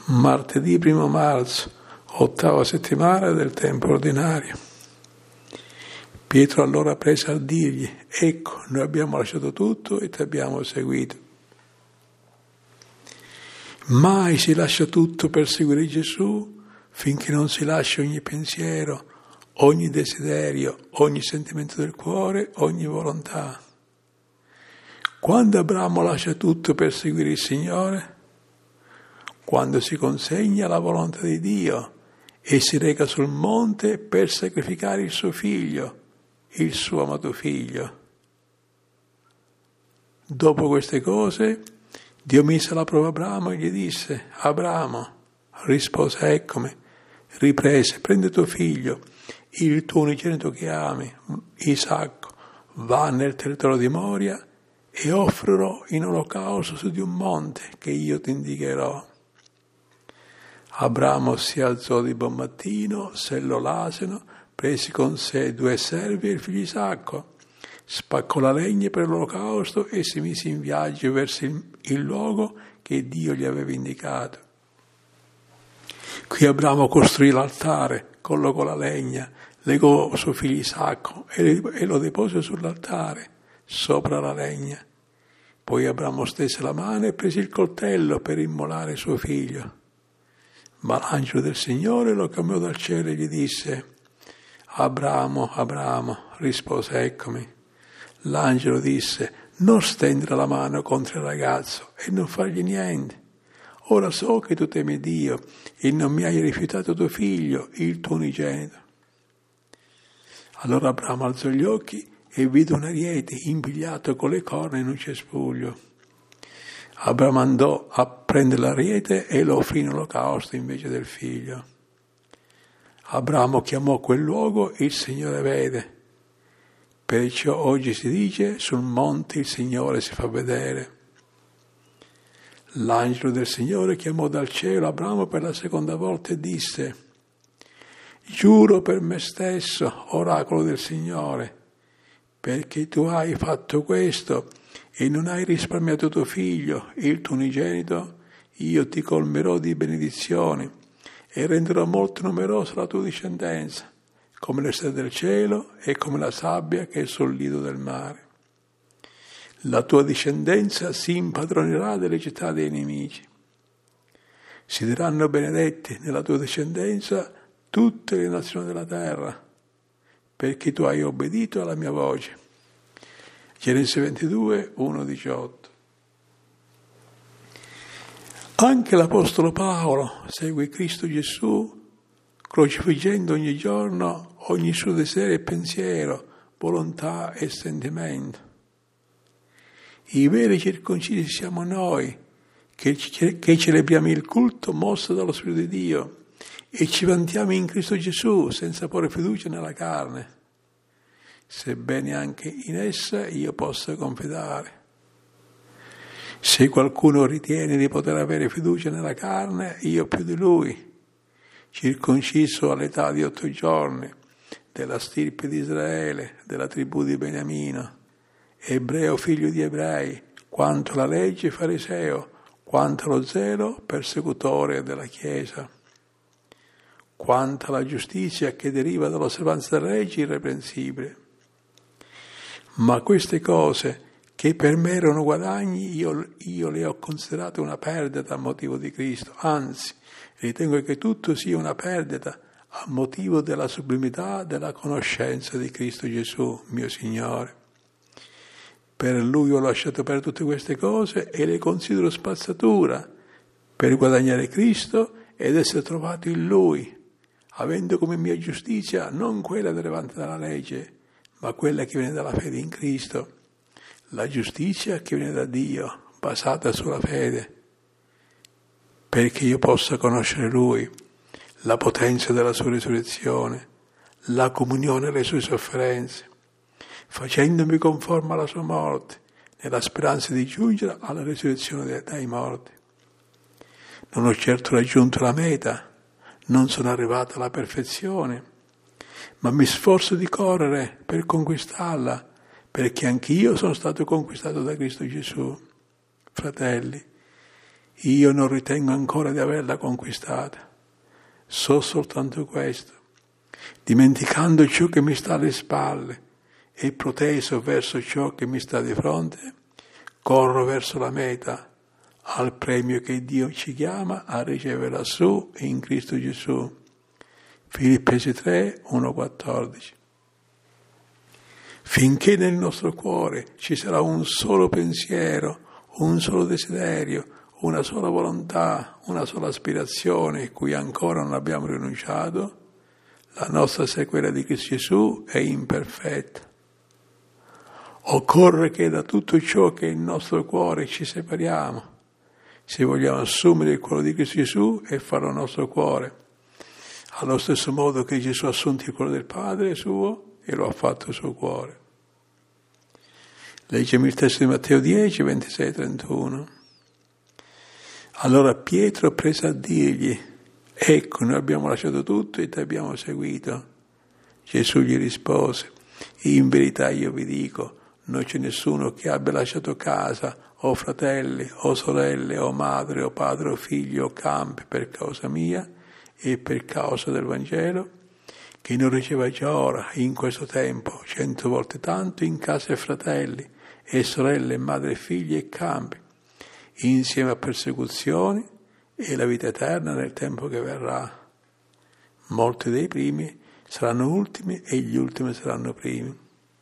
Martedì 1 marzo, 8ª settimana del tempo ordinario. Pietro allora prese a dirgli: ecco, noi abbiamo lasciato tutto e ti abbiamo seguito. Mai si lascia tutto per seguire Gesù finché non si lascia ogni pensiero, ogni desiderio, ogni sentimento del cuore, ogni volontà. Quando Abramo lascia tutto per seguire il Signore? Quando si consegna alla volontà di Dio e si reca sul monte per sacrificare il suo figlio, il suo amato figlio. Dopo queste cose, Dio mise alla prova Abramo e gli disse: Abramo, rispose: eccomi. Riprese: prendi tuo figlio, il tuo unigenito che ami, Isacco, va nel territorio di Moria e offrilo in olocausto su di un monte che io ti indicherò. Abramo si alzò di buon mattino, sellò l'asino, prese con sé 2 servi e il figlio Isacco, spaccò la legna per l'olocausto e si mise in viaggio verso il luogo che Dio gli aveva indicato. Qui Abramo costruì l'altare, collocò la legna, legò suo figlio Isacco e lo depose sull'altare, sopra la legna. Poi Abramo stese la mano e prese il coltello per immolare suo figlio. Ma l'angelo del Signore lo chiamò dal cielo e gli disse: Abramo, Abramo, rispose: eccomi. L'angelo disse: non stendere la mano contro il ragazzo e non fargli niente. Ora so che tu temi Dio e non mi hai rifiutato tuo figlio, il tuo unigenito. Allora Abramo alzò gli occhi e vide un ariete impigliato con le corna in un cespuglio. Abramo andò a prendere l'ariete e lo offrì in olocausto invece del figlio. Abramo chiamò quel luogo il Signore vede. Perciò oggi si dice: sul monte il Signore si fa vedere. L'angelo del Signore chiamò dal cielo Abramo per la seconda volta e disse: giuro per me stesso, oracolo del Signore, perché tu hai fatto questo e non hai risparmiato tuo figlio, il tuo unigenito, io ti colmerò di benedizioni e renderò molto numerosa la tua discendenza, come le stelle del cielo e come la sabbia che è sul lido del mare. La tua discendenza si impadronerà delle città dei nemici. Si diranno benedetti nella tua discendenza tutte le nazioni della terra, perché tu hai obbedito alla mia voce. Genesi 22, 1-18. Anche l'Apostolo Paolo segue Cristo Gesù, crocifiggendo ogni giorno ogni suo desiderio e pensiero, volontà e sentimento. I veri circoncisi siamo noi, che celebriamo il culto mosso dallo Spirito di Dio e ci vantiamo in Cristo Gesù senza porre fiducia nella carne, sebbene anche in essa io possa confidare. Se qualcuno ritiene di poter avere fiducia nella carne, io più di lui, circonciso all'età di 8 giorni, della stirpe di Israele, della tribù di Beniamino, ebreo figlio di ebrei, quanto alla legge fariseo, quanto allo zelo persecutore della Chiesa, quanto alla giustizia che deriva dall'osservanza della legge irreprensibile. Ma queste cose che per me erano guadagni, io le ho considerate una perdita a motivo di Cristo. Anzi, ritengo che tutto sia una perdita a motivo della sublimità della conoscenza di Cristo Gesù, mio Signore. Per Lui ho lasciato per tutte queste cose e le considero spazzatura per guadagnare Cristo ed essere trovato in Lui, avendo come mia giustizia non quella derivante dalla legge, ma quella che viene dalla fede in Cristo, la giustizia che viene da Dio, basata sulla fede, perché io possa conoscere Lui, la potenza della sua risurrezione, la comunione alle sue sofferenze, facendomi conforme alla sua morte, nella speranza di giungere alla risurrezione dai morti. Non ho certo raggiunto la meta, non sono arrivato alla perfezione, ma mi sforzo di correre per conquistarla, perché anch'io sono stato conquistato da Cristo Gesù. Fratelli, Io non ritengo ancora di averla conquistata. So soltanto questo. Dimenticando ciò che mi sta alle spalle e proteso verso ciò che mi sta di fronte, corro verso la meta, al premio che Dio ci chiama a ricevere lassù in Cristo Gesù. Filippesi 3, 1-14. Finché nel nostro cuore ci sarà un solo pensiero, un solo desiderio, una sola volontà, una sola aspirazione cui ancora non abbiamo rinunciato, la nostra sequela di Cristo Gesù è imperfetta. Occorre che da tutto ciò che è il nostro cuore ci separiamo, se vogliamo assumere il cuore di Cristo Gesù e farlo nostro cuore, allo stesso modo che Gesù ha assunto il cuore del Padre suo e lo ha fatto il suo cuore. Leggiamo il testo di Matteo 10, 26-31. Allora Pietro prese a dirgli: ecco, noi abbiamo lasciato tutto e ti abbiamo seguito. Gesù gli rispose: in verità io vi dico, non c'è nessuno che abbia lasciato casa, o fratelli, o sorelle, o madre, o padre, o figli, o campi per causa mia e per causa del Vangelo, che non riceva già ora, in questo tempo, 100 volte tanto in casa e fratelli, e sorelle, madre, figli e campi, insieme a persecuzioni e la vita eterna nel tempo che verrà. Molti dei primi saranno ultimi e gli ultimi saranno primi.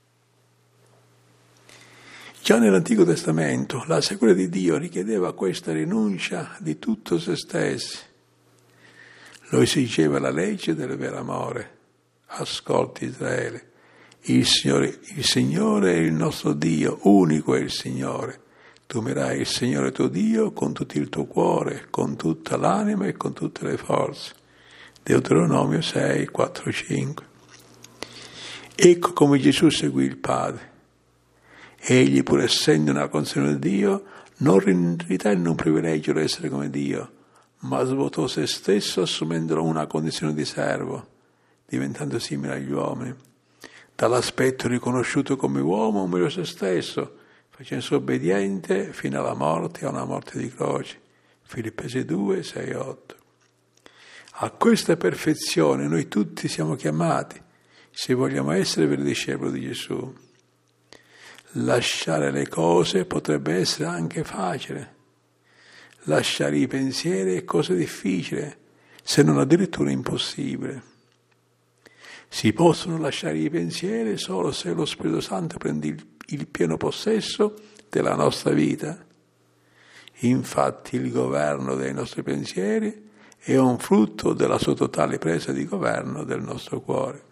Già nell'Antico Testamento la sequela di Dio richiedeva questa rinuncia di tutto se stessi. Lo esigeva la legge del vero amore. Ascolti Israele, il Signore è il nostro Dio, unico è il Signore. Tu amerai il Signore tuo Dio con tutto il tuo cuore, con tutta l'anima e con tutte le forze. Deuteronomio 6, 4, 5. Ecco come Gesù seguì il Padre. Egli, pur essendo nella condizione di Dio, non ritenne un privilegio essere come Dio, ma svuotò se stesso assumendo una condizione di servo, diventando simile agli uomini. Dall'aspetto riconosciuto come uomo, umiliò se stesso, facendosi obbediente fino alla morte, a una morte di croce. Filippesi 2, 6, 8. A questa perfezione noi tutti siamo chiamati, se vogliamo essere veri discepoli di Gesù. Lasciare le cose potrebbe essere anche facile. Lasciare i pensieri è cosa difficile, se non addirittura impossibile. Si possono lasciare i pensieri solo se lo Spirito Santo prende il pieno possesso della nostra vita. Infatti il governo dei nostri pensieri è un frutto della sua totale presa di governo del nostro cuore.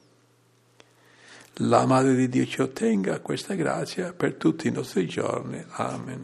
La Madre di Dio ci ottenga questa grazia per tutti i nostri giorni. Amen.